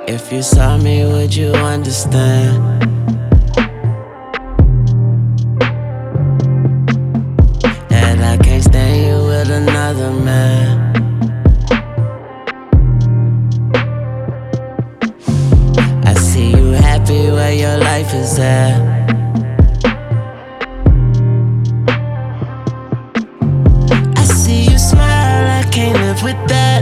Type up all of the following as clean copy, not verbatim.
If you saw me, would you understand? That I can't stand you with another man. I see you happy where your life is at. I see you smile, I can't live with that.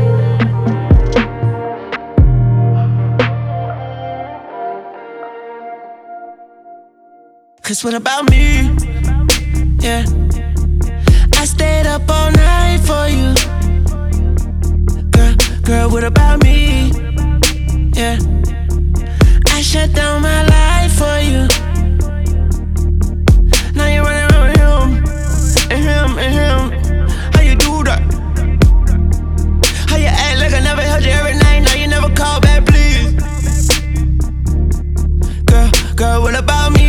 Cause what about me? Yeah, I stayed up all night for you. Girl, what about me? Yeah, I shut down my life for you. Now you're running around with him, and him, and him. How you do that? How you act like I never held you every night? Now you never call back, please. Girl, what about me?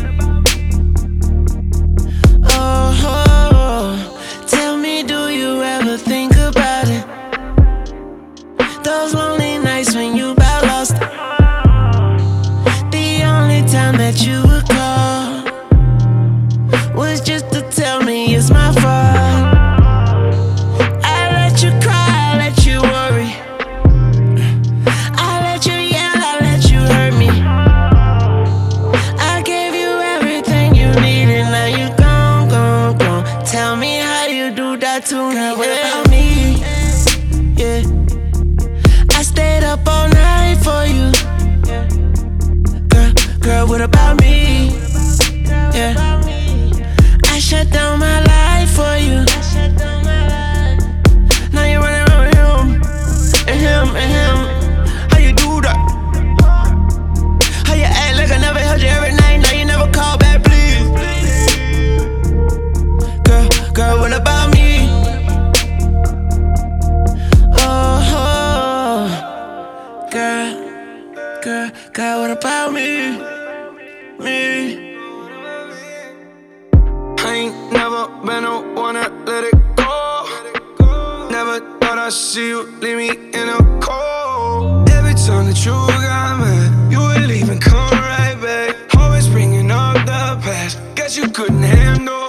Tell me, do you ever think about it? Those lonely nights when you about lost it. The only time that you would call was just to tell me it's my fault. I let you cry, I let you worry, I let you yell, I let you hurt me. I gave you everything you needed, now you gone. Tell me how you do that to me. Girl, what about me? Yeah, I stayed up all night for you. Girl, what about me? Yeah, I shut down my life for you. Now you're running around with him, and him, and him. How you do that? How you act like I never held you every night? Now you never call back, please. Girl, what about me? Oh, girl, what about me? Me. I ain't never been the one to let it go. Never thought I'd see you leave me in a cold. Every time that you got mad, you would leave and come right back. Always bringing up the past. Guess you couldn't handle